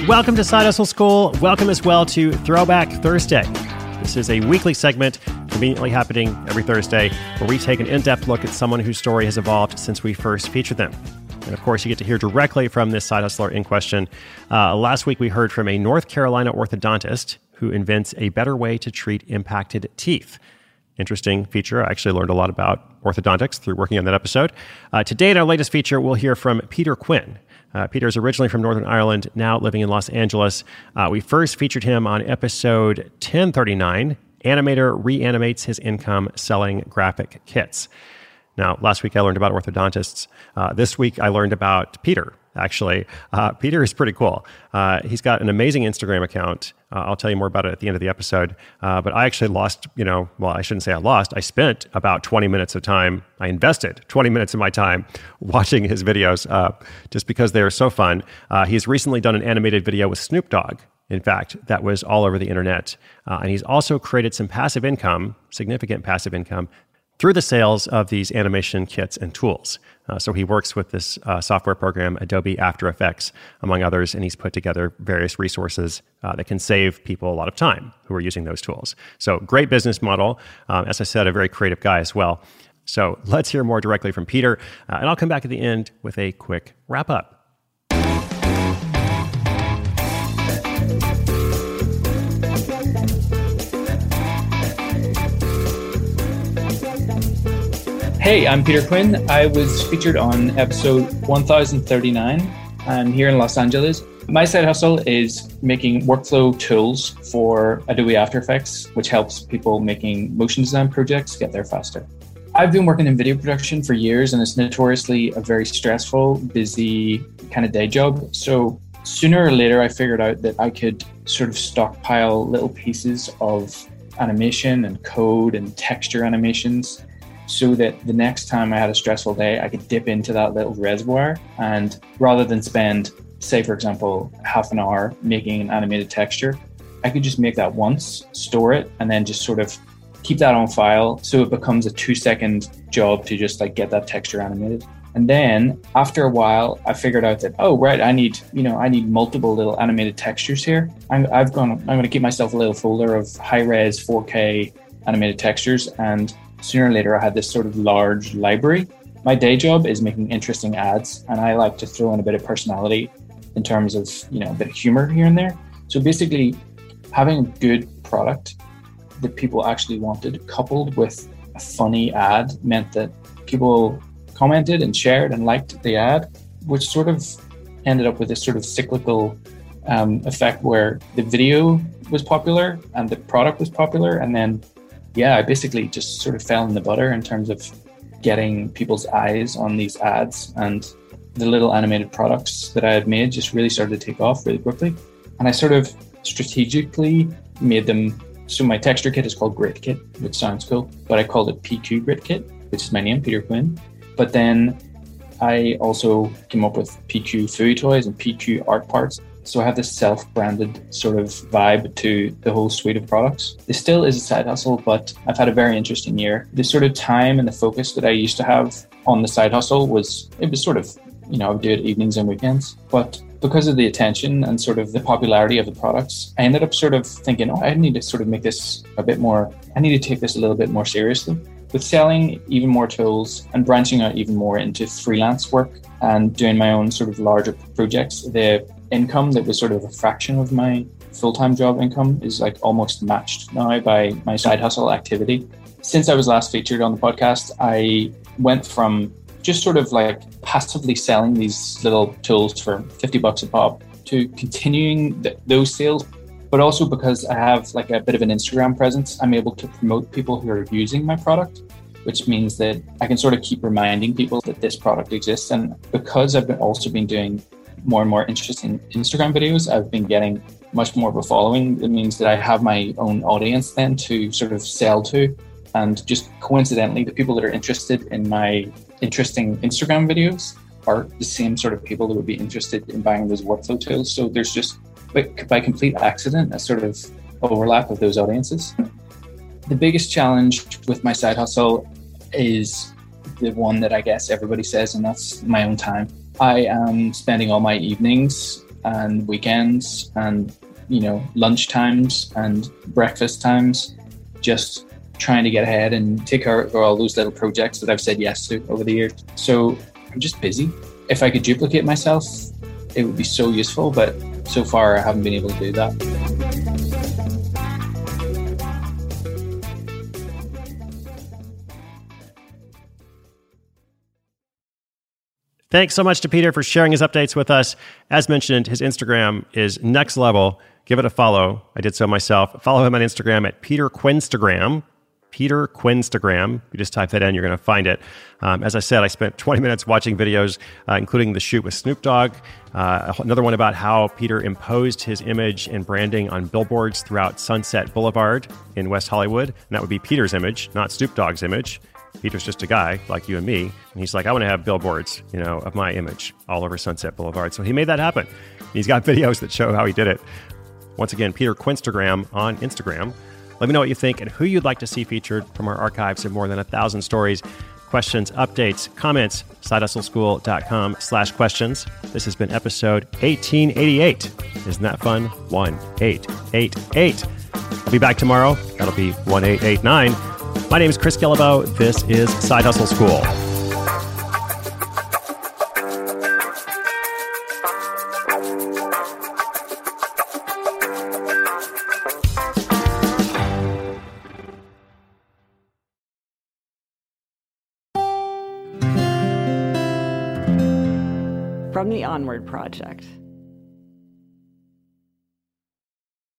Welcome to Side Hustle School. Welcome as well to Throwback Thursday. This is a weekly segment conveniently happening every Thursday where we take an in-depth look at someone whose story has evolved since we first featured them. And of course, you get to hear directly from this side hustler in question. Last week, we heard from a North Carolina orthodontist who invents a better way to treat impacted teeth. Interesting feature. I actually learned a lot about orthodontics through working on that episode. Today, in our latest feature, we'll hear from Peter Quinn. Peter is originally from Northern Ireland, now living in Los Angeles. We first featured him on episode 1039, Animator Reanimates His Income Selling Graphic Kits. Now, last week I learned about orthodontists. This week I learned about Peter, actually. Peter is pretty cool. He's got an amazing Instagram account. I'll tell you more about it at the end of the episode. But I actually lost, I shouldn't say I lost. I spent about 20 minutes of time. I invested 20 minutes of my time watching his videos just because they are so fun. He's recently done an animated video with Snoop Dogg. In fact, that was all over the internet. And he's also created some passive income, significant passive income, through the sales of these animation kits and tools. So he works with this software program, Adobe After Effects, among others, and he's put together various resources that can save people a lot of time who are using those tools. So great business model. As I said, a very creative guy as well. So let's hear more directly from Peter, and I'll come back at the end with a quick wrap up. Hey, I'm Peter Quinn. I was featured on episode 1039. I'm here in Los Angeles. My side hustle is making workflow tools for Adobe After Effects, which helps people making motion design projects get there faster. I've been working in video production for years, and it's notoriously a very stressful, busy kind of day job. So sooner or later, I figured out that I could sort of stockpile little pieces of animation and code and texture animations so that the next time I had a stressful day, I could dip into that little reservoir, and rather than spend, say, for example, half an hour making an animated texture, I could just make that once, store it, and then just sort of keep that on file so it becomes a 2-second job to just like get that texture animated. And then after a while, I figured out that, I need multiple little animated textures here. I'm going to keep myself a little folder of high-res 4K animated textures, and sooner or later, I had this sort of large library. My day job is making interesting ads, and I like to throw in a bit of personality in terms of, a bit of humor here and there. So basically, having a good product that people actually wanted, coupled with a funny ad, meant that people commented and shared and liked the ad, which sort of ended up with this sort of cyclical effect where the video was popular and the product was popular, and then I basically just sort of fell in the butter in terms of getting people's eyes on these ads, and the little animated products that I had made just really started to take off really quickly. And I sort of strategically made them. So my texture kit is called Grit Kit, which sounds cool, but I called it PQ Grit Kit, which is my name, Peter Quinn. But then I also came up with PQ Food Toys and PQ Art Parts. So I have this self-branded sort of vibe to the whole suite of products. This still is a side hustle, but I've had a very interesting year. The sort of time and the focus that I used to have on the side hustle was sort of, I would do it evenings and weekends. But because of the attention and sort of the popularity of the products, I ended up sort of thinking, I need to sort of make this a bit more, I need to take this a little bit more seriously. With selling even more tools and branching out even more into freelance work and doing my own sort of larger projects, the income that was sort of a fraction of my full-time job income is like almost matched now by my side hustle activity. Since I was last featured on the podcast, I went from just sort of like passively selling these little tools for $50 a pop to continuing those sales. But also because I have like a bit of an Instagram presence, I'm able to promote people who are using my product, which means that I can sort of keep reminding people that this product exists. And because I've also been doing more and more interesting Instagram videos, I've been getting much more of a following. It means that I have my own audience then to sort of sell to. And just coincidentally, the people that are interested in my interesting Instagram videos are the same sort of people that would be interested in buying those workflow tools. So there's just, by complete accident, a sort of overlap of those audiences. The biggest challenge with my side hustle is the one that I guess everybody says, and that's my own time. I am spending all my evenings and weekends and, lunch times and breakfast times, just trying to get ahead and take care of all those little projects that I've said yes to over the years. So I'm just busy. If I could duplicate myself, it would be so useful, but so far I haven't been able to do that. Thanks so much to Peter for sharing his updates with us. As mentioned, his Instagram is next level. Give it a follow. I did so myself. Follow him on Instagram at Peter Quinstagram. Peter Quinstagram. You just type that in, you're going to find it. As I said, I spent 20 minutes watching videos, including the shoot with Snoop Dogg, another one about how Peter imposed his image and branding on billboards throughout Sunset Boulevard in West Hollywood. And that would be Peter's image, not Snoop Dogg's image. Peter's just a guy like you and me. And he's like, I want to have billboards, of my image all over Sunset Boulevard. So he made that happen. He's got videos that show how he did it. Once again, Peter Quinstagram on Instagram. Let me know what you think and who you'd like to see featured from our archives of more than 1,000 stories, questions, updates, comments, sidehustleschool.com/questions. This has been episode 1888. Isn't that fun? 1888. I'll be back tomorrow. That'll be 1889. My name is Chris Guillebeau. This is Side Hustle School. From the Onward Project.